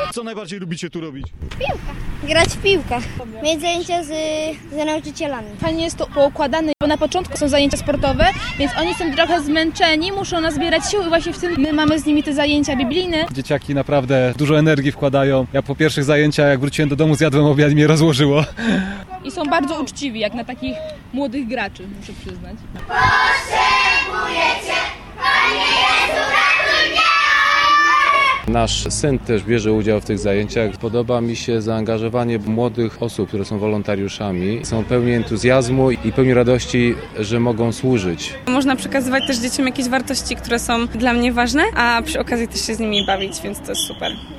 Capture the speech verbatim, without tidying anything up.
Co najbardziej lubicie tu robić? Piłka. Grać w piłkę. Mieć zajęcia z, z nauczycielami. Fajnie jest to poukładane, bo na początku są zajęcia sportowe, więc oni są trochę zmęczeni, muszą nazbierać sił i właśnie w tym my mamy z nimi te zajęcia biblijne. Dzieciaki naprawdę dużo energii wkładają. Ja po pierwszych zajęciach, jak wróciłem do domu, zjadłem obiad i mnie rozłożyło. I są bardzo uczciwi, jak na takich młodych graczy, muszę przyznać. Potrzebujecie, Panie Jezu, ratuj mnie! Nasz syn też bierze udział w tych zajęciach. Podoba mi się zaangażowanie młodych osób, które są wolontariuszami. Są pełni entuzjazmu i pełni radości, że mogą służyć. Można przekazywać też dzieciom jakieś wartości, które są dla mnie ważne, a przy okazji też się z nimi bawić, więc to jest super.